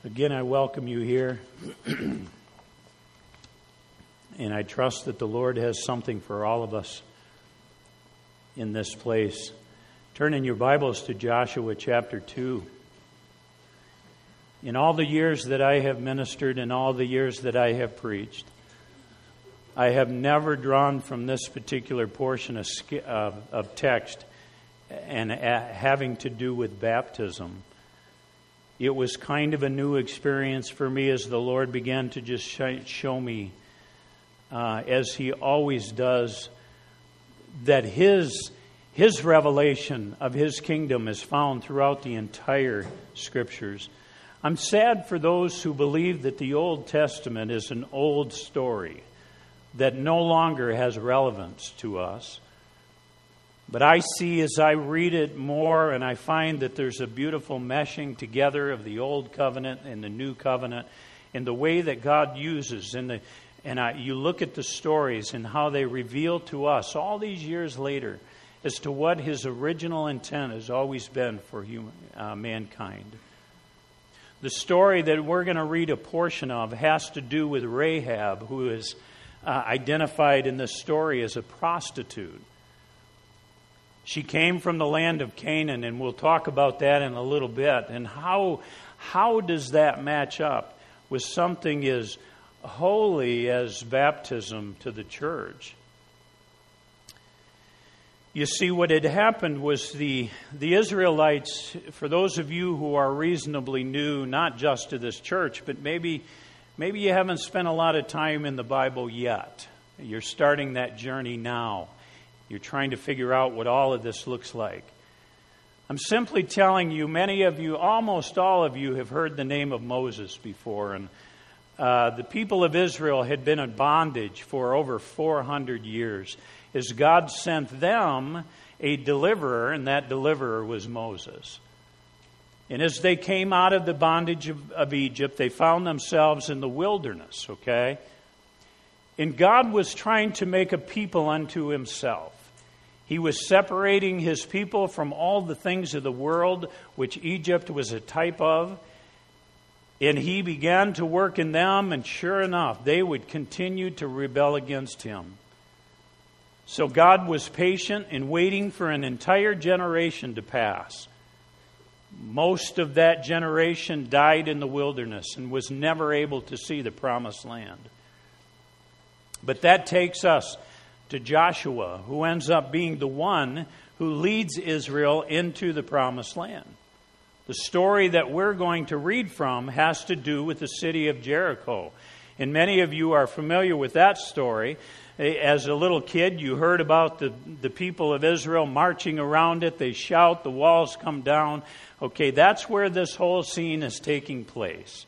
Again, I welcome you here, and I trust that the Lord has something for all of us in this place. Turn in your Bibles to Joshua chapter 2. In all the years that I have ministered and all the years that I have preached, I have never drawn from this particular portion of text and having to do with baptism. It was kind of a new experience for me as the Lord began to just show me, as He always does, that His revelation of His kingdom is found throughout the entire Scriptures. I'm sad for those who believe that the Old Testament is an old story that no longer has relevance to us. But I see as I read it more, and I find that there's a beautiful meshing together of the Old Covenant and the New Covenant, and the way that God uses, you look at the stories and how they reveal to us all these years later as to what His original intent has always been for mankind. The story that we're going to read a portion of has to do with Rahab, who is identified in this story as a prostitute. She came from the land of Canaan, and we'll talk about that in a little bit. And how does that match up with something as holy as baptism to the church? You see, what had happened was the Israelites, for those of you who are reasonably new, not just to this church, but maybe you haven't spent a lot of time in the Bible yet. You're starting that journey now. You're trying to figure out what all of this looks like. I'm simply telling you, many of you, almost all of you, have heard the name of Moses before. And the people of Israel had been in bondage for over 400 years as God sent them a deliverer, and that deliverer was Moses. And as they came out of the bondage of Egypt, they found themselves in the wilderness, okay? And God was trying to make a people unto Himself. He was separating His people from all the things of the world, which Egypt was a type of. And He began to work in them, and sure enough, they would continue to rebel against Him. So God was patient in waiting for an entire generation to pass. Most of that generation died in the wilderness and was never able to see the promised land. But that takes us to Joshua, who ends up being the one who leads Israel into the promised land. The story that we're going to read from has to do with the city of Jericho. And many of you are familiar with that story. As a little kid, you heard about the people of Israel marching around it. They shout, the walls come down. Okay, that's where this whole scene is taking place.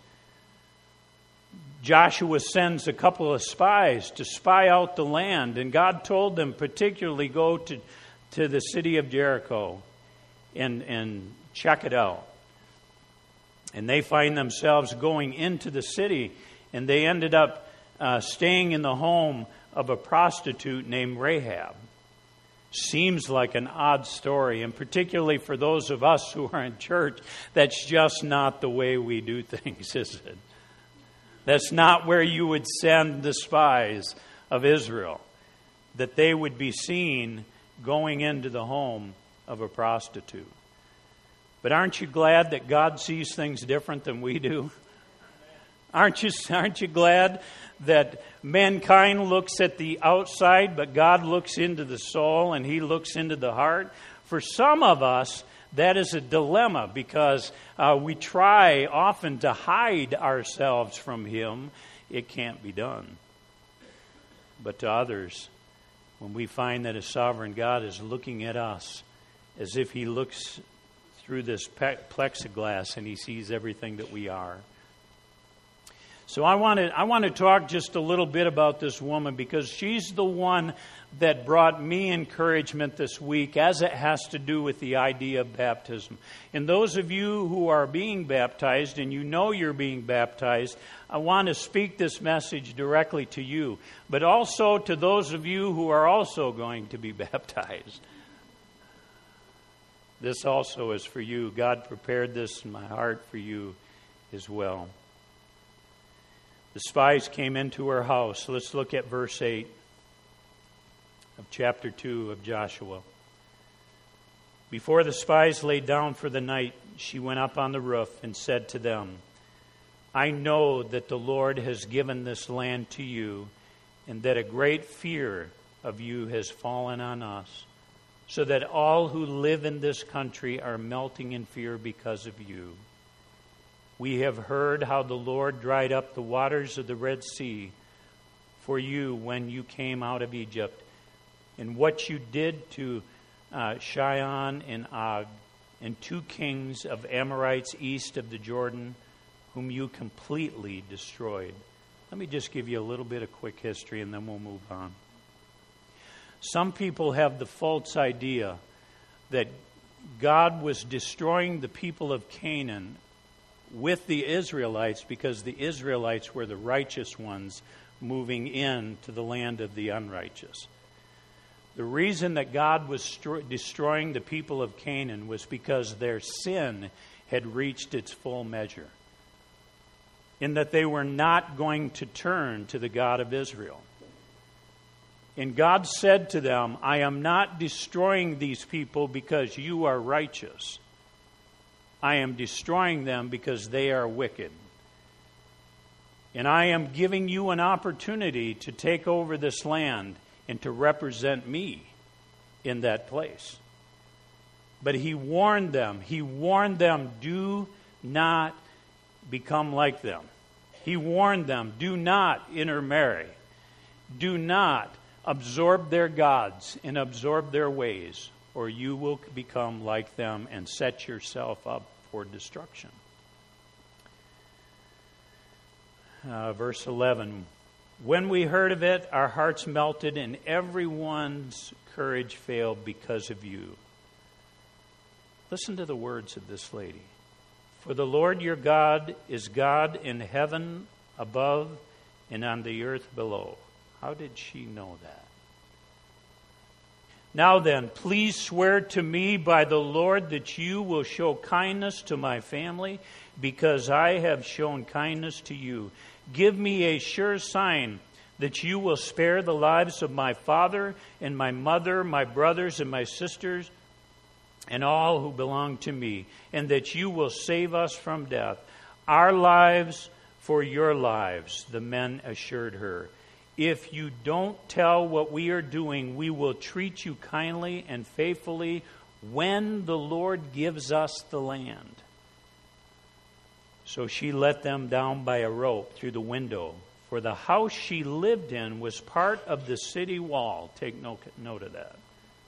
Joshua sends a couple of spies to spy out the land, and God told them particularly go to the city of Jericho and check it out. And they find themselves going into the city, and they ended up staying in the home of a prostitute named Rahab. Seems like an odd story, and particularly for those of us who are in church, that's just not the way we do things, is it? That's not where you would send the spies of Israel, that they would be seen going into the home of a prostitute. But aren't you glad that God sees things different than we do? Aren't you glad that mankind looks at the outside, but God looks into the soul and He looks into the heart? For some of us, that is a dilemma because we try often to hide ourselves from Him. It can't be done. But to others, when we find that a sovereign God is looking at us as if He looks through this plexiglass and He sees everything that we are. So I want to talk just a little bit about this woman because she's the one that brought me encouragement this week as it has to do with the idea of baptism. And those of you who are being baptized and you know you're being baptized, I want to speak this message directly to you, but also to those of you who are also going to be baptized. This also is for you. God prepared this in my heart for you as well. The spies came into her house. Let's look at verse 8 of chapter 2 of Joshua. Before the spies lay down for the night, she went up on the roof and said to them, I know that the Lord has given this land to you, and that a great fear of you has fallen on us, so that all who live in this country are melting in fear because of you. We have heard how the Lord dried up the waters of the Red Sea for you when you came out of Egypt, and what you did to Sihon and Og, and 2 kings of Amorites east of the Jordan, whom you completely destroyed. Let me just give you a little bit of quick history, and then we'll move on. Some people have the false idea that God was destroying the people of Canaan with the Israelites because the Israelites were the righteous ones moving into the land of the unrighteous. The reason that God was destroying the people of Canaan was because their sin had reached its full measure, in that they were not going to turn to the God of Israel. And God said to them, I am not destroying these people because you are righteous. I am destroying them because they are wicked. And I am giving you an opportunity to take over this land and to represent me in that place. But he warned them, do not become like them. He warned them, do not intermarry. Do not absorb their gods and absorb their ways, or you will become like them and set yourself up for destruction. Verse 11, when we heard of it, our hearts melted and everyone's courage failed because of you. Listen to the words of this lady. For the Lord your God is God in heaven above and on the earth below. How did she know that? Now then, please swear to me by the Lord that you will show kindness to my family, because I have shown kindness to you. Give me a sure sign that you will spare the lives of my father and my mother, my brothers and my sisters, and all who belong to me, and that you will save us from death. Our lives for your lives, the men assured her. If you don't tell what we are doing, we will treat you kindly and faithfully when the Lord gives us the land. So she let them down by a rope through the window, for the house she lived in was part of the city wall. Take note of that.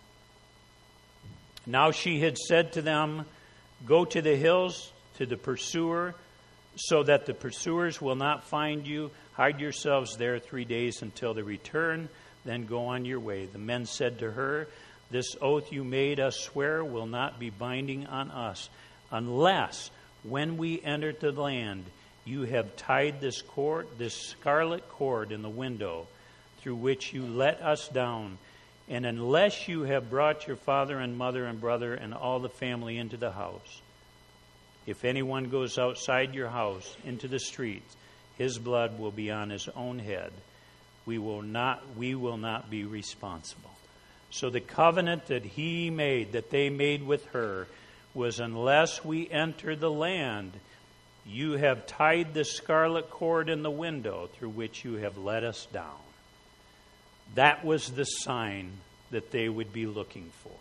Now she had said to them, go to the hills to the pursuer, so that the pursuers will not find you. Hide yourselves there 3 days until they return, then go on your way. The men said to her, this oath you made us swear will not be binding on us, unless when we enter the land you have tied this scarlet cord in the window through which you let us down, and unless you have brought your father and mother and brother and all the family into the house. If anyone goes outside your house into the streets, his blood will be on his own head. We will not be responsible. So the covenant that they made with her, was unless we enter the land, you have tied the scarlet cord in the window through which you have let us down. That was the sign that they would be looking for.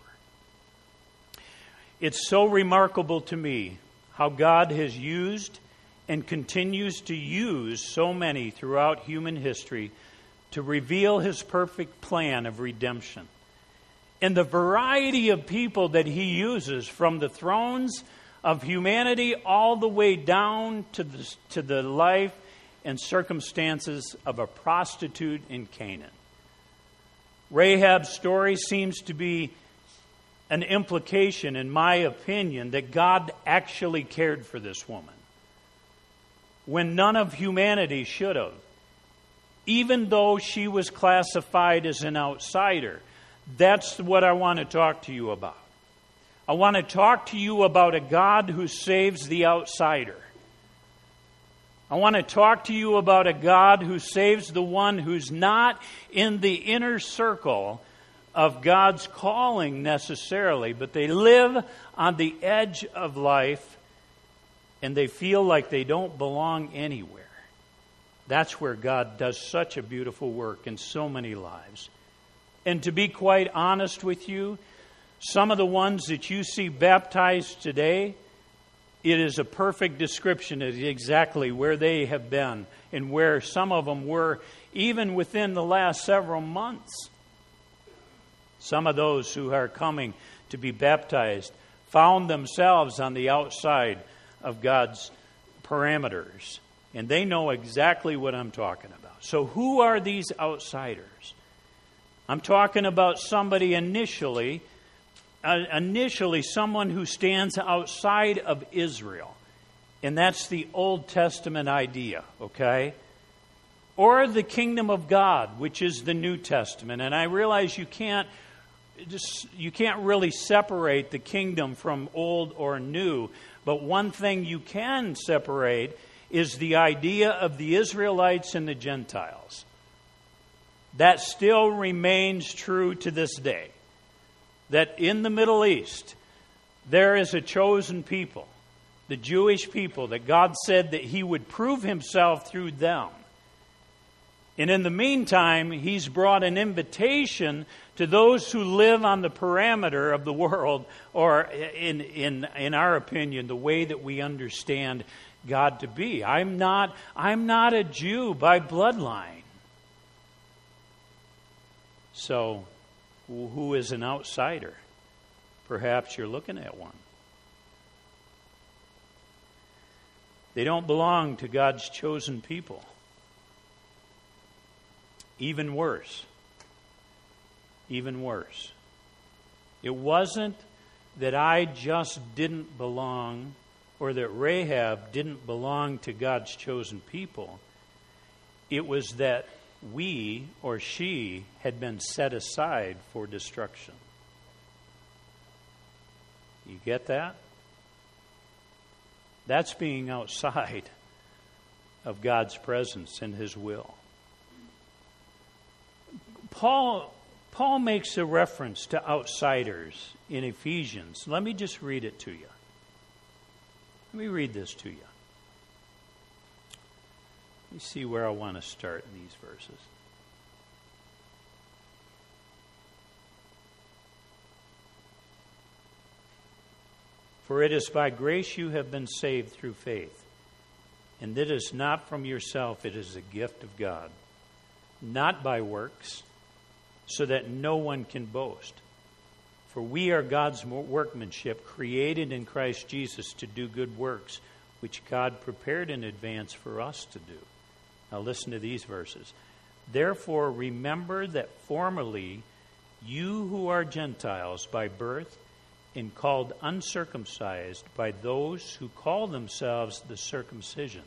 It's so remarkable to me how God has used and continues to use so many throughout human history to reveal his perfect plan of redemption. And the variety of people that he uses, from the thrones of humanity all the way down to the life and circumstances of a prostitute in Canaan. Rahab's story seems to be an implication, in my opinion, that God actually cared for this woman, when none of humanity should have. Even though she was classified as an outsider. That's what I want to talk to you about. I want to talk to you about a God who saves the outsider. I want to talk to you about a God who saves the one who's not in the inner circle of God's calling necessarily, but they live on the edge of life and they feel like they don't belong anywhere. That's where God does such a beautiful work in so many lives. And to be quite honest with you, some of the ones that you see baptized today, it is a perfect description of exactly where they have been and where some of them were even within the last several months. Some of those who are coming to be baptized found themselves on the outside of God's parameters. And they know exactly what I'm talking about. So who are these outsiders? I'm talking about somebody initially someone who stands outside of Israel. And that's the Old Testament idea, okay? Or the kingdom of God, which is the New Testament. And I realize you can't really separate the kingdom from old or new. But one thing you can separate is the idea of the Israelites and the Gentiles. That still remains true to this day. That in the Middle East, there is a chosen people, the Jewish people, that God said that He would prove Himself through them. And in the meantime, He's brought an invitation to those who live on the parameter of the world, or in our opinion, the way that we understand God to be. I'm not a Jew by bloodline. So, who is an outsider? Perhaps you're looking at one. They don't belong to God's chosen people. Even worse. Even worse. It wasn't that I just didn't belong, or that Rahab didn't belong to God's chosen people. It was that we, or she, had been set aside for destruction. You get that? That's being outside of God's presence and His will. Paul makes a reference to outsiders in Ephesians. Let me just read it to you. Let me read this to you. Let me see where I want to start in these verses. For it is by grace you have been saved through faith. And it is not from yourself, it is a gift of God. Not by works, so that no one can boast. For we are God's workmanship, created in Christ Jesus to do good works, which God prepared in advance for us to do. Now listen to these verses. Therefore remember that formerly you who are Gentiles by birth and called uncircumcised by those who call themselves the circumcision.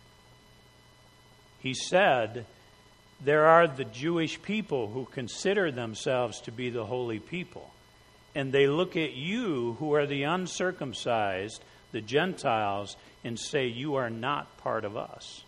He said, there are the Jewish people who consider themselves to be the holy people. And they look at you who are the uncircumcised, the Gentiles, and say, you are not part of us.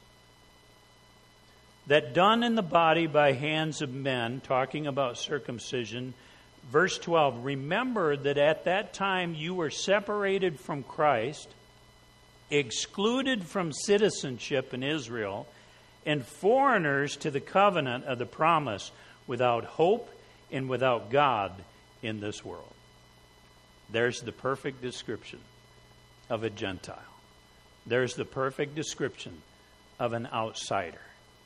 That done in the body by hands of men, talking about circumcision, verse 12, remember that at that time you were separated from Christ, excluded from citizenship in Israel, and foreigners to the covenant of the promise, without hope and without God in this world. There's the perfect description of a Gentile. There's the perfect description of an outsider.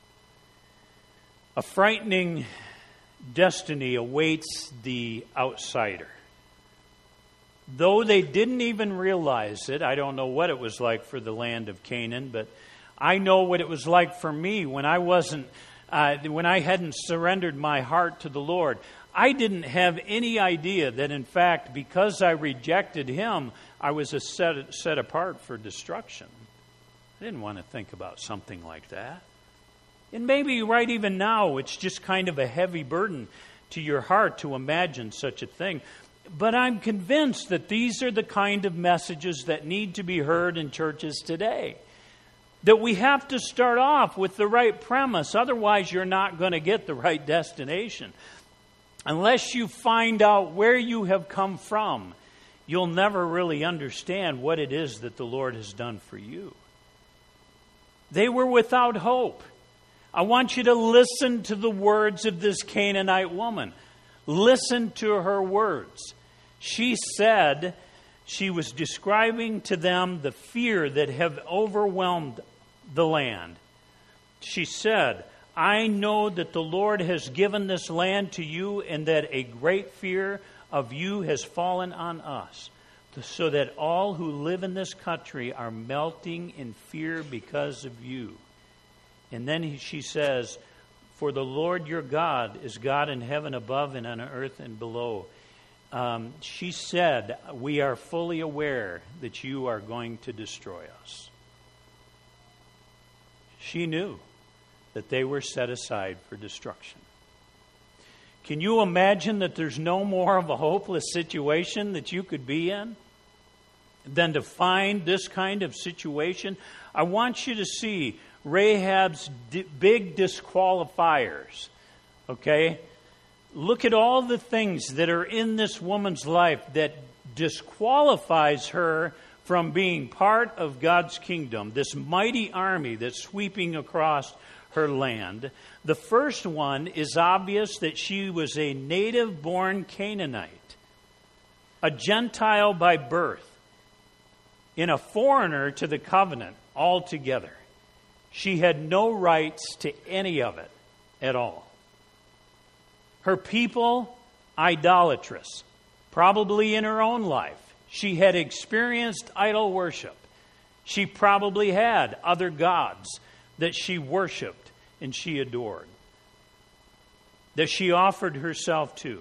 A frightening destiny awaits the outsider. Though they didn't even realize it, I don't know what it was like for the land of Canaan, but I know what it was like for me when when I hadn't surrendered my heart to the Lord. I didn't have any idea that, in fact, because I rejected Him, I was set apart for destruction. I didn't want to think about something like that. And maybe right even now, it's just kind of a heavy burden to your heart to imagine such a thing. But I'm convinced that these are the kind of messages that need to be heard in churches today. That we have to start off with the right premise. Otherwise, you're not going to get the right destination. Unless you find out where you have come from, you'll never really understand what it is that the Lord has done for you. They were without hope. I want you to listen to the words of this Canaanite woman. Listen to her words. She said, she was describing to them the fear that have overwhelmed the land. She said, I know that the Lord has given this land to you and that a great fear of you has fallen on us, so that all who live in this country are melting in fear because of you. And then she says, for the Lord your God is God in heaven above and on earth and below. She said, we are fully aware that you are going to destroy us. She knew that they were set aside for destruction. Can you imagine that there's no more of a hopeless situation that you could be in than to find this kind of situation? I want you to see Rahab's big disqualifiers. Okay? Look at all the things that are in this woman's life that disqualifies her from being part of God's kingdom, this mighty army that's sweeping across her land. The first one is obvious, that she was a native-born Canaanite, a Gentile by birth, and a foreigner to the covenant altogether. She had no rights to any of it at all. Her people, idolatrous, probably in her own life. She had experienced idol worship. She probably had other gods that she worshiped and she adored, that she offered herself to.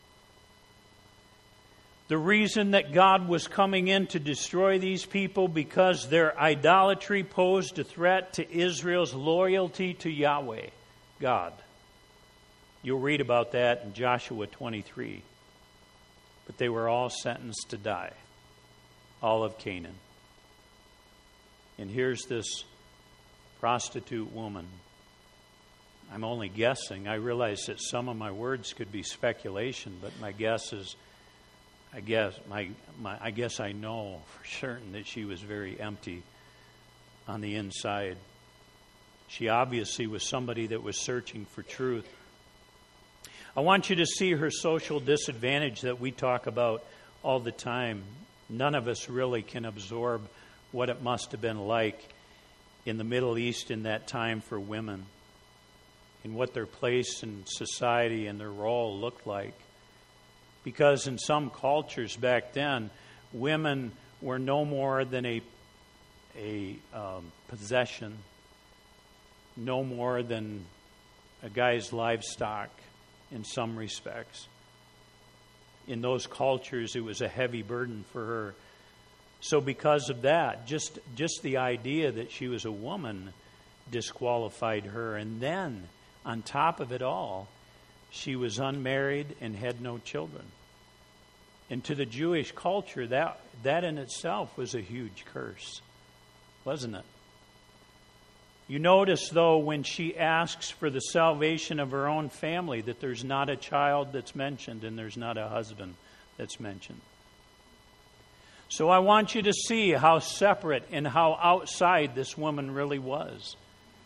The reason that God was coming in to destroy these people, because their idolatry posed a threat to Israel's loyalty to Yahweh, God. You'll read about that in Joshua 23. But they were all sentenced to die, all of Canaan. And here's this prostitute woman. I'm only guessing. I realize that some of my words could be speculation, but my guess is, I guess I know for certain that she was very empty on the inside. She obviously was somebody that was searching for truth. I want you to see her social disadvantage that we talk about all the time. None of us really can absorb what it must have been like in the Middle East in that time for women, and what their place in society and their role looked like. Because in some cultures back then, women were no more than a possession, no more than a guy's livestock in some respects. In those cultures, it was a heavy burden for her. So because of that, just the idea that she was a woman disqualified her. And then, on top of it all, she was unmarried and had no children. And to the Jewish culture, that in itself was a huge curse, wasn't it? You notice, though, when she asks for the salvation of her own family, that there's not a child that's mentioned and there's not a husband that's mentioned. So I want you to see how separate and how outside this woman really was.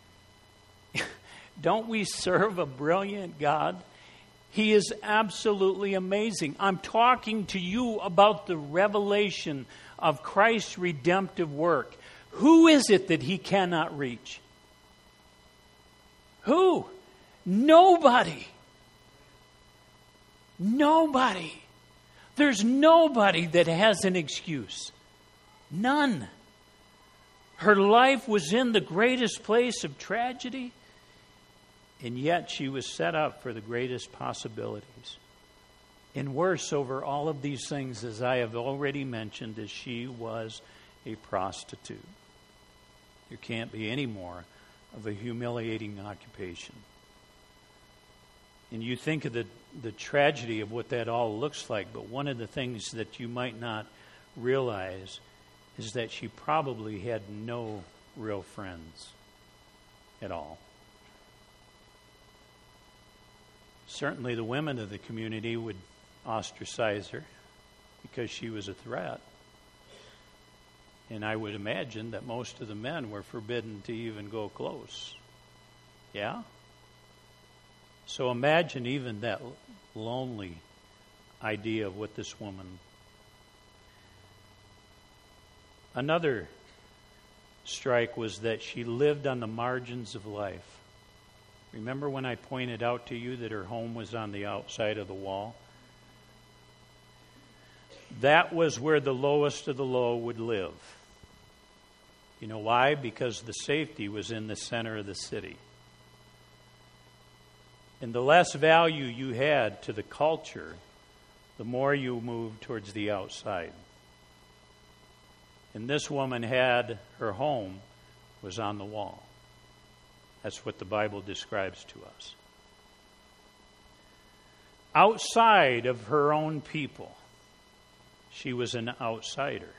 Don't we serve a brilliant God? He is absolutely amazing. I'm talking to you about the revelation of Christ's redemptive work. Who is it that He cannot reach? Who? Nobody. Nobody. There's nobody that has an excuse. None. Her life was in the greatest place of tragedy, and yet she was set up for the greatest possibilities. And worse over all of these things, as I have already mentioned, is she was a prostitute. There can't be any more of a humiliating occupation. And you think of the tragedy of what that all looks like, but one of the things that you might not realize is that she probably had no real friends at all. Certainly the women of the community would ostracize her because she was a threat. And I would imagine that most of the men were forbidden to even go close. Yeah? So imagine even that lonely idea of what this woman. Another strike was that she lived on the margins of life. Remember when I pointed out to you that her home was on the outside of the wall? That was where the lowest of the low would live. You know why? Because the safety was in the center of the city. And the less value you had to the culture, the more you moved towards the outside. And this woman had her home was on the wall. That's what the Bible describes to us. Outside of her own people, she was an outsider.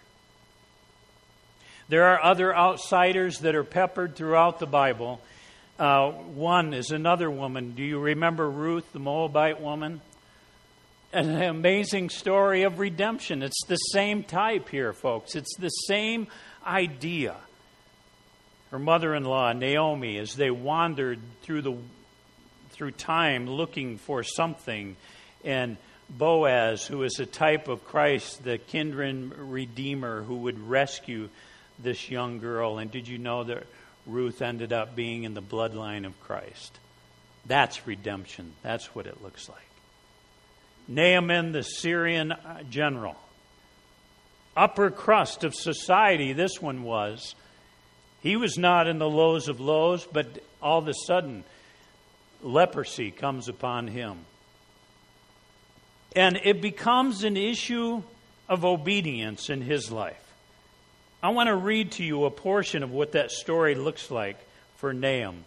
There are other outsiders that are peppered throughout the Bible. One is another woman. Do you remember Ruth, the Moabite woman? An amazing story of redemption. It's the same type here, folks. It's the same idea. Her mother-in-law, Naomi, as they wandered through time looking for something, and Boaz, who is a type of Christ, the kindred redeemer who would rescue this young girl. And did you know that Ruth ended up being in the bloodline of Christ? That's redemption. That's what it looks like. Naaman, the Syrian general. Upper crust of society, this one was. He was not in the lows of lows, but all of a sudden, leprosy comes upon him. And it becomes an issue of obedience in his life. I want to read to you a portion of what that story looks like for Naaman.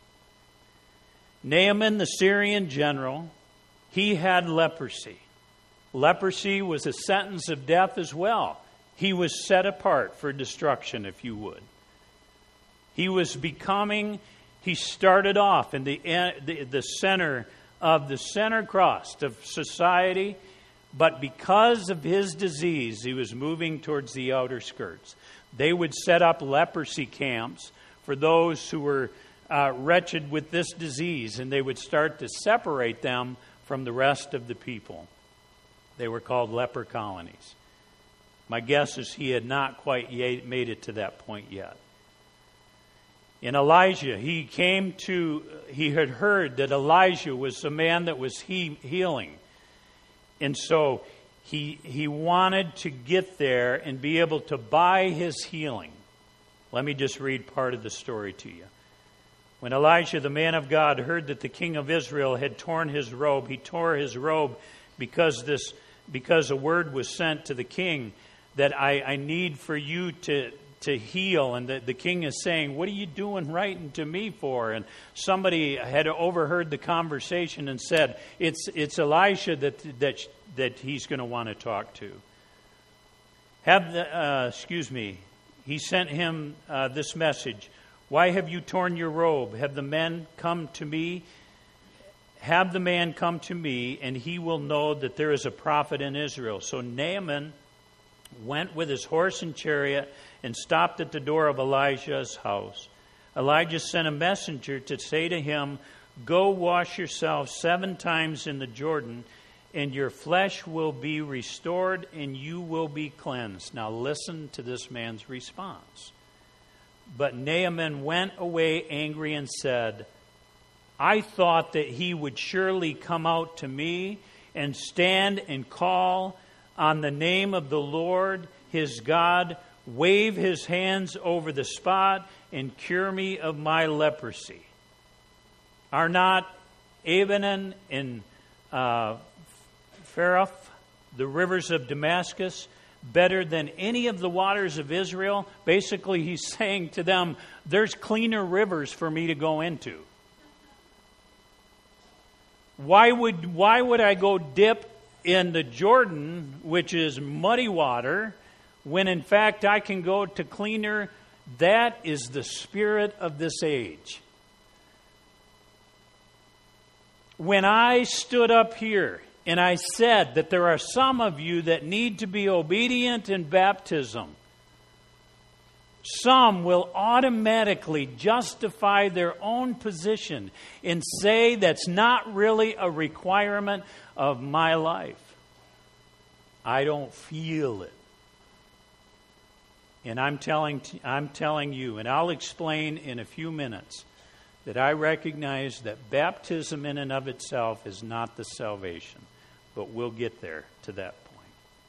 Naaman, the Syrian general, he had leprosy. Leprosy was a sentence of death as well. He was set apart for destruction, if you would. He started off in the center of the center crust of society, but because of his disease, he was moving towards the outer skirts. They would set up leprosy camps for those who were wretched with this disease, and they would start to separate them from the rest of the people. They were called leper colonies. My guess is he had not quite made it to that point yet. In Elijah, he had heard that Elijah was a man that was healing. And so he wanted to get there and be able to buy his healing. Let me just read part of the story to you. When Elijah, the man of God, heard that the king of Israel had torn his robe, he tore his robe because a word was sent to the king that I need for you to heal. And the king is saying, what are you doing writing to me for? And somebody had overheard the conversation and said, it's Elisha that he's going to want to talk to. He sent him this message. Why have you torn your robe? Have the men come to me? Have the man come to me, and he will know that there is a prophet in Israel. So Naaman went with his horse and chariot and stopped at the door of Elijah's house. Elijah sent a messenger to say to him, go wash yourself 7 times in the Jordan, and your flesh will be restored, and you will be cleansed. Now listen to this man's response. But Naaman went away angry and said, I thought that he would surely come out to me and stand and call on the name of the Lord his God, wave his hands over the spot, and cure me of my leprosy. Are not Abanan and Pharpar, the rivers of Damascus, better than any of the waters of Israel? Basically, he's saying to them, there's cleaner rivers for me to go into. Why would I go dip in the Jordan, which is muddy water, when in fact I can go to cleaner That is the spirit of this age. When I stood up here and I said that there are some of you that need to be obedient in baptism, some will automatically justify their own position and say that's not really a requirement of my life. I don't feel it. And I'm telling you, and I'll explain in a few minutes, that I recognize that baptism in and of itself is not the salvation. But we'll get there to that point.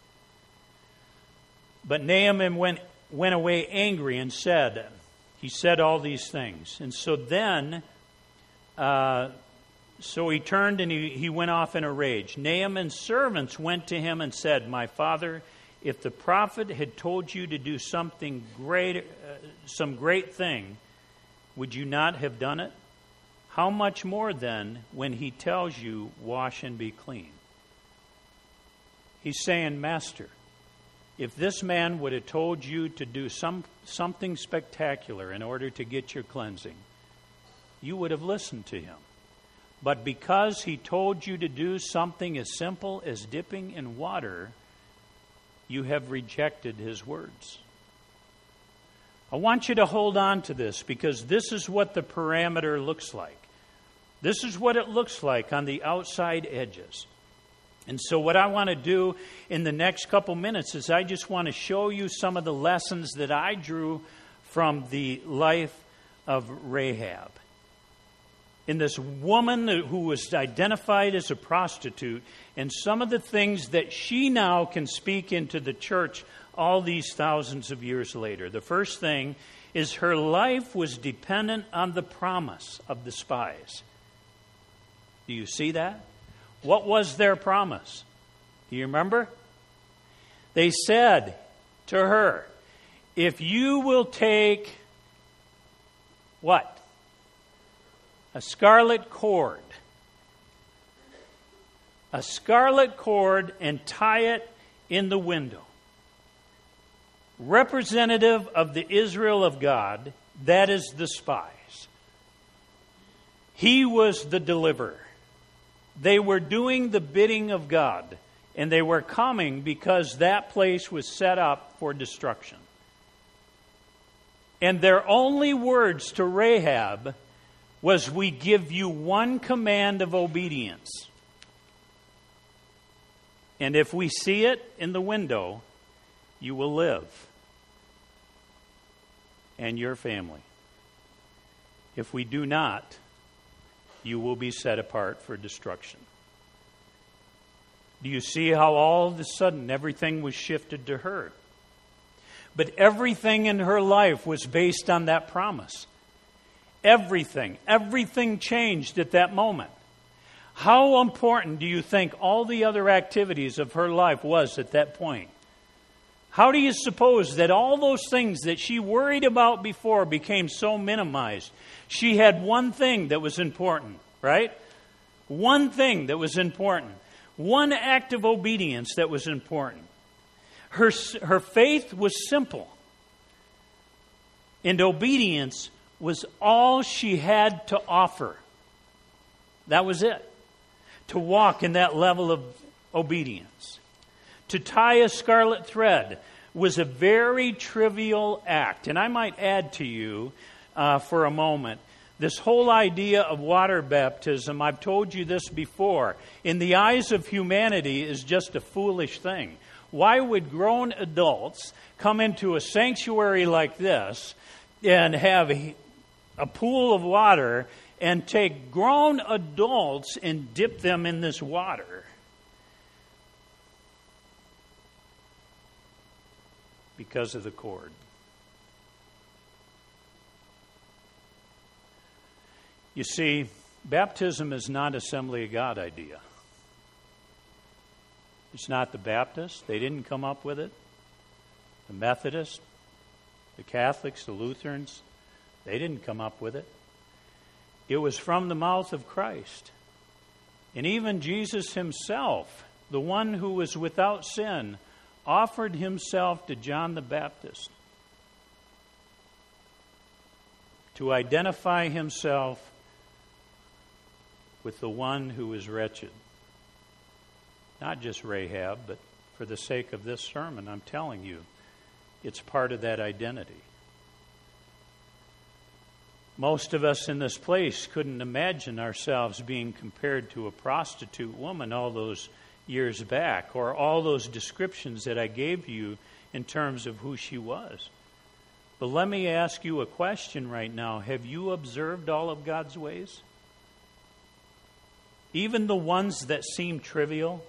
But Naaman went away angry and said all these things. And so then, so he turned and he went off in a rage. Naaman's servants went to him and said, "My father, if the prophet had told you to do something great, some great thing, would you not have done it? How much more then when he tells you, wash and be clean?" He's saying, "Master, if this man would have told you to do something spectacular in order to get your cleansing, you would have listened to him. But because he told you to do something as simple as dipping in water, you have rejected his words." I want you to hold on to this, because this is what the parameter looks like. This is what it looks like on the outside edges. And so what I want to do in the next couple minutes is I just want to show you some of the lessons that I drew from the life of Rahab. In this woman who was identified as a prostitute, and some of the things that she now can speak into the church all these thousands of years later. The first thing is her life was dependent on the promise of the spies. Do you see that? What was their promise? Do you remember? They said to her, "If you will take," what? "A scarlet cord. A scarlet cord, and tie it in the window." Representative of the Israel of God, that is the spies. He was the deliverer. They were doing the bidding of God, and they were coming because that place was set up for destruction. And their only words to Rahab was, "We give you one command of obedience. And if we see it in the window, you will live, and your family. If we do not, you will be set apart for destruction." Do you see how all of a sudden everything was shifted to her? But everything in her life was based on that promise. Everything changed at that moment. How important do you think all the other activities of her life was at that point? How do you suppose that all those things that she worried about before became so minimized? She had one thing that was important, right? One thing that was important. One act of obedience that was important. Her faith was simple. And obedience was all she had to offer. That was it. To walk in that level of obedience. To tie a scarlet thread was a very trivial act. And I might add to you for a moment, this whole idea of water baptism, I've told you this before, in the eyes of humanity is just a foolish thing. Why would grown adults come into a sanctuary like this and have a pool of water and take grown adults and dip them in this water? Because of the cord. You see, baptism is not Assembly of God idea. It's not the Baptists. They didn't come up with it. The Methodists, the Catholics, the Lutherans, they didn't come up with it. It was from the mouth of Christ. And even Jesus himself, the one who was without sin, offered himself to John the Baptist. to identify himself with the one who is wretched. Not just Rahab, but for the sake of this sermon, I'm telling you, it's part of that identity. Most of us in this place couldn't imagine ourselves being compared to a prostitute woman all those years back, or all those descriptions that I gave you in terms of who she was. But let me ask you a question right now. Have you observed all of God's ways? Even the ones that seem trivial,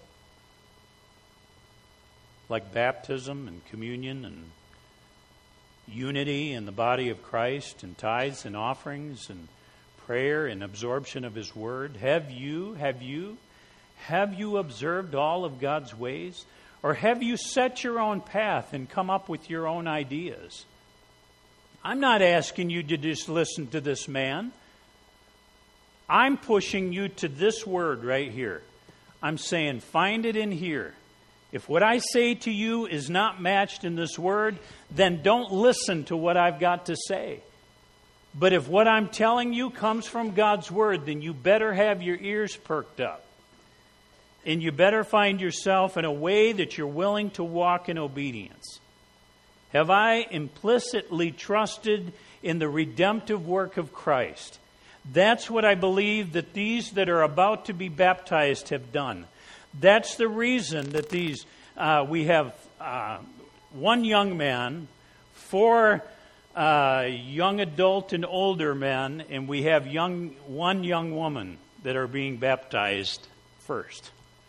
like baptism and communion and unity in the body of Christ and tithes and offerings and prayer and absorption of His Word. Have you observed all of God's ways? Or have you set your own path and come up with your own ideas? I'm not asking you to just listen to this man. I'm pushing you to this word right here. I'm saying, find it in here. If what I say to you is not matched in this word, then don't listen to what I've got to say. But if what I'm telling you comes from God's word, then you better have your ears perked up. And you better find yourself in a way that you're willing to walk in obedience. Have I implicitly trusted in the redemptive work of Christ? That's what I believe that these that are about to be baptized have done. That's the reason that we have one young man, 4 young adult and older men, and we have one young woman that are being baptized first.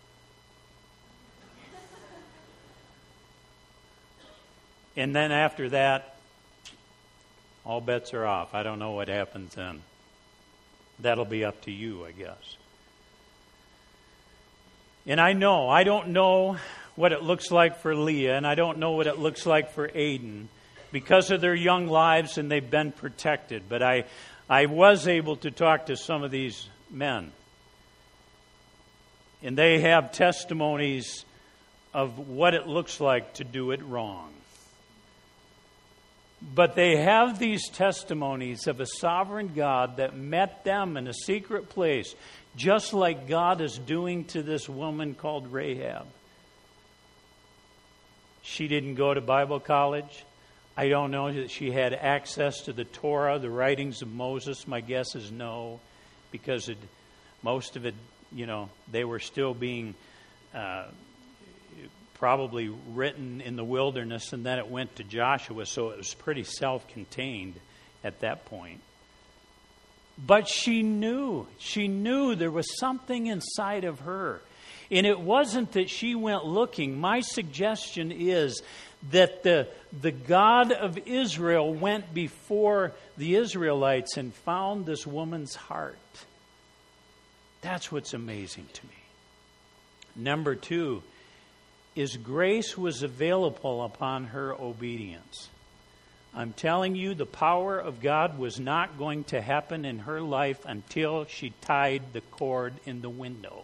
And then after that, all bets are off. I don't know what happens then. That'll be up to you, I guess. And I don't know what it looks like for Leah, and I don't know what it looks like for Aiden, because of their young lives, and they've been protected. But I was able to talk to some of these men. And they have testimonies of what it looks like to do it wrong. But they have these testimonies of a sovereign God that met them in a secret place, just like God is doing to this woman called Rahab. She didn't go to Bible college. I don't know that she had access to the Torah, the writings of Moses. My guess is no, because most of it, they were still being probably written in the wilderness, and then it went to Joshua, so it was pretty self-contained at that point. But she knew there was something inside of her. And it wasn't that she went looking. My suggestion is that the God of Israel went before the Israelites and found this woman's heart. That's what's amazing to me. Number 2 is grace was available upon her obedience. I'm telling you, the power of God was not going to happen in her life until she tied the cord in the window.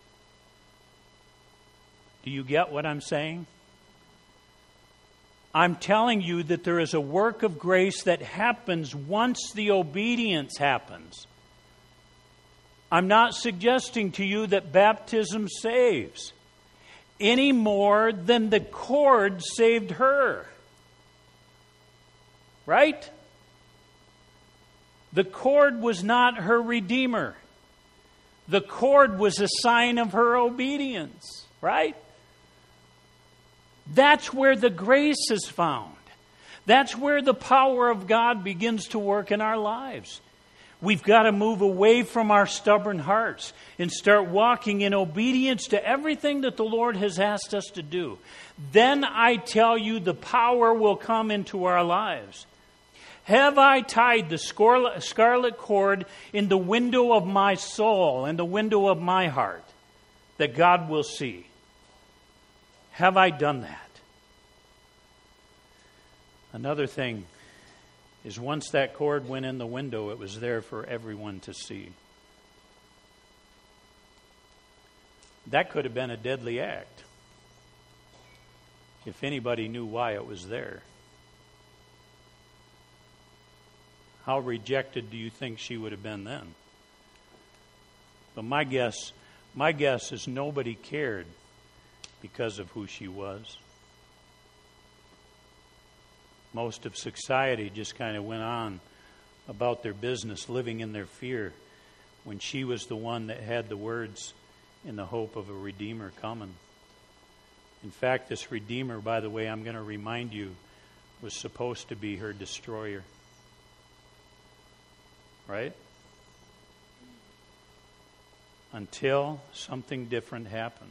Do you get what I'm saying? I'm telling you that there is a work of grace that happens once the obedience happens. I'm not suggesting to you that baptism saves any more than the cord saved her. Right? The cord was not her redeemer. The cord was a sign of her obedience. Right? That's where the grace is found. That's where the power of God begins to work in our lives. We've got to move away from our stubborn hearts and start walking in obedience to everything that the Lord has asked us to do. Then I tell you, the power will come into our lives. Have I tied the scarlet cord in the window of my soul and the window of my heart that God will see? Have I done that? Another thing is, once that cord went in the window, it was there for everyone to see. That could have been a deadly act if anybody knew why it was there. how rejected do you think she would have been then? But my guess is nobody cared because of who she was. Most of society just kind of went on about their business, living in their fear, when she was the one that had the words in the hope of a Redeemer coming. In fact, this Redeemer, by the way, I'm going to remind you, was supposed to be her destroyer. Right? Until something different happened.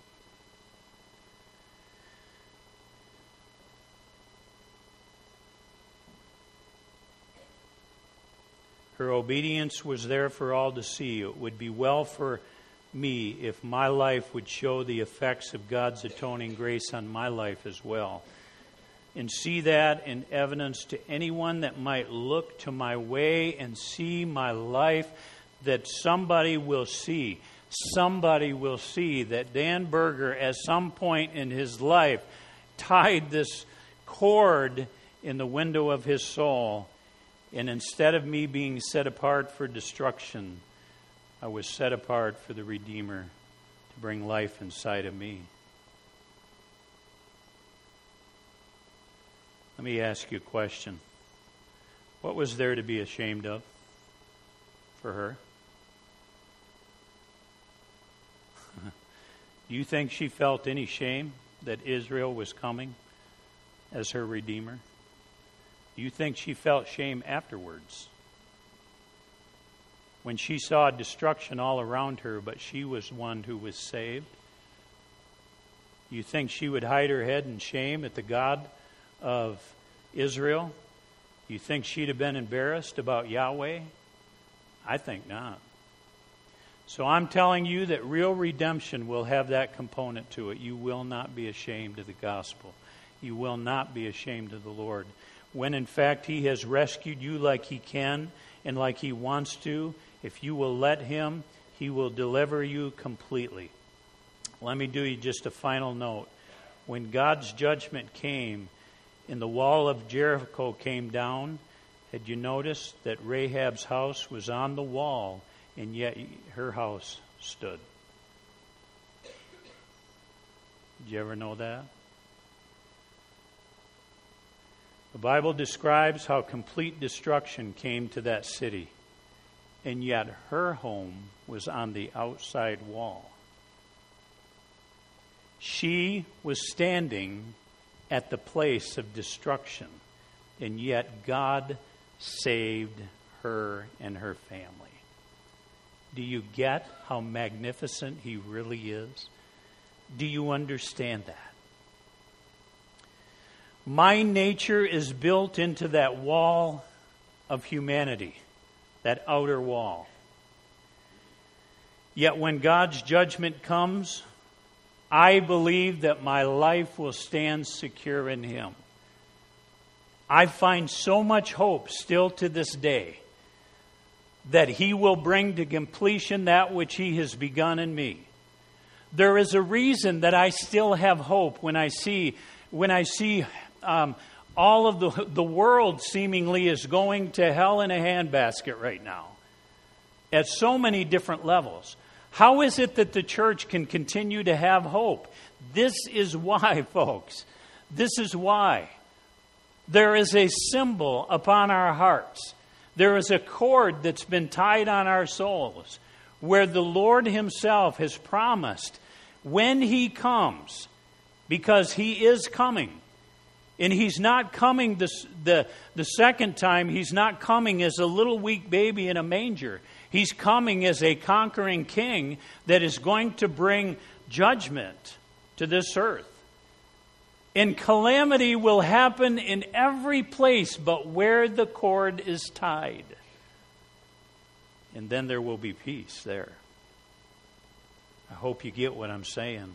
Her obedience was there for all to see. It would be well for me if my life would show the effects of God's atoning grace on my life as well. And see that in evidence to anyone that might look to my way and see my life, that somebody will see that Dan Berger at some point in his life tied this cord in the window of his soul, and instead of me being set apart for destruction, I was set apart for the Redeemer to bring life inside of me. Let me ask you a question. What was there to be ashamed of for her? Do you think she felt any shame that Israel was coming as her Redeemer? Do you think she felt shame afterwards? When she saw destruction all around her, but she was one who was saved? You think she would hide her head in shame at the God of Israel? You think she'd have been embarrassed about Yahweh? I think not. So I'm telling you that real redemption will have that component to it. You will not be ashamed of the gospel. You will not be ashamed of the Lord. When in fact He has rescued you like He can and like He wants to, if you will let Him, He will deliver you completely. Let me do you just a final note. When God's judgment came and the wall of Jericho came down, had you noticed that Rahab's house was on the wall and yet her house stood? Did you ever know that? The Bible describes how complete destruction came to that city, and yet her home was on the outside wall. She was standing at the place of destruction, and yet God saved her and her family. Do you get how magnificent He really is? Do you understand that? My nature is built into that wall of humanity, that outer wall. Yet when God's judgment comes, I believe that my life will stand secure in Him. I find so much hope still to this day that He will bring to completion that which He has begun in me. There is a reason that I still have hope when I see all of the world seemingly is going to hell in a handbasket right now at so many different levels. How is it that the church can continue to have hope? This is why, folks. This is why. There is a symbol upon our hearts. There is a cord that's been tied on our souls where the Lord Himself has promised when He comes, because He is coming. And He's not coming the second time. He's not coming as a little weak baby in a manger. He's coming as a conquering king that is going to bring judgment to this earth. And calamity will happen in every place but where the cord is tied. And then there will be peace there. I hope you get what I'm saying.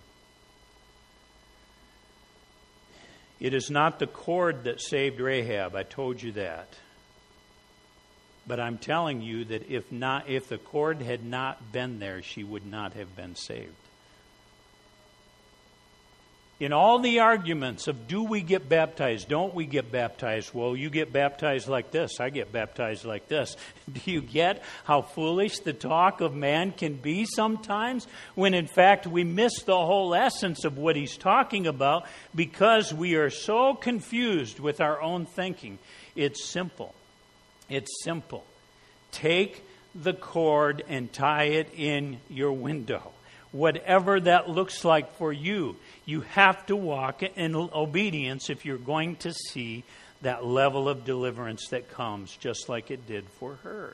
It is not the cord that saved Rahab. I told you that. But I'm telling you that if the cord had not been there, she would not have been saved. In all the arguments of do we get baptized, don't we get baptized? Well, you get baptized like this, I get baptized like this. Do you get how foolish the talk of man can be sometimes? When in fact we miss the whole essence of what he's talking about because we are so confused with our own thinking. It's simple. It's simple. Take the cord and tie it in your window. Whatever that looks like for you, you have to walk in obedience if you're going to see that level of deliverance that comes, just like it did for her.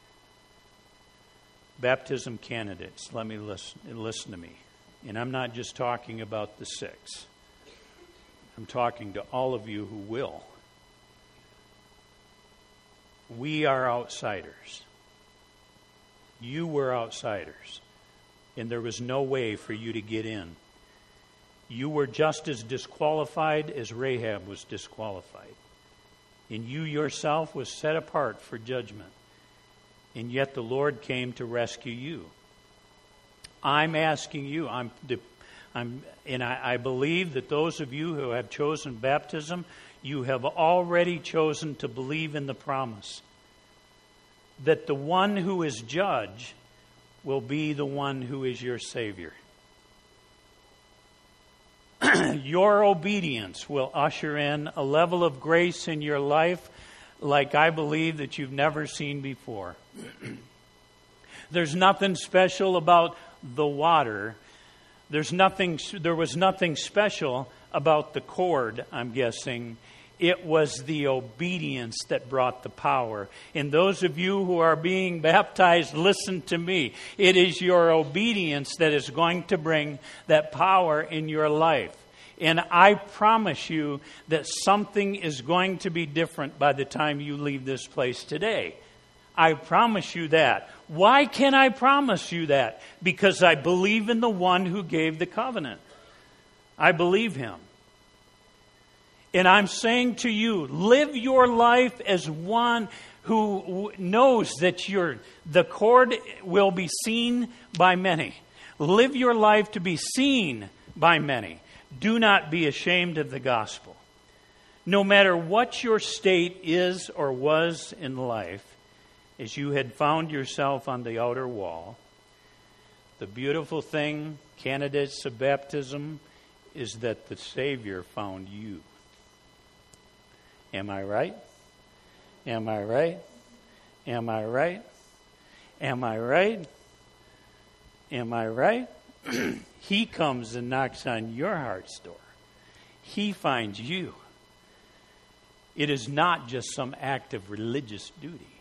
Baptism candidates, let me listen to me. And I'm not just talking about the 6. I'm talking to all of you who will. We are outsiders. You were outsiders. And there was no way for you to get in. You were just as disqualified as Rahab was disqualified. And you yourself was set apart for judgment. And yet the Lord came to rescue you. I'm asking you, I believe that those of you who have chosen baptism, you have already chosen to believe in the promise that the one who is judge will be the one who is your Savior. Your obedience will usher in a level of grace in your life like I believe that you've never seen before. There's nothing special about the water. There was nothing special about the cord, I'm guessing. It was the obedience that brought the power. And those of you who are being baptized, listen to me. It is your obedience that is going to bring that power in your life. And I promise you that something is going to be different by the time you leave this place today. I promise you that. Why can I promise you that? Because I believe in the one who gave the covenant. I believe him. And I'm saying to you, live your life as one who knows that the cord will be seen by many. Live your life to be seen by many. Do not be ashamed of the gospel. No matter what your state is or was in life, as you had found yourself on the outer wall, the beautiful thing, candidates of baptism, is that the Savior found you. Am I right? Am I right? Am I right? Am I right? Am I right? He comes and knocks on your heart's door. He finds you. It is not just some act of religious duty.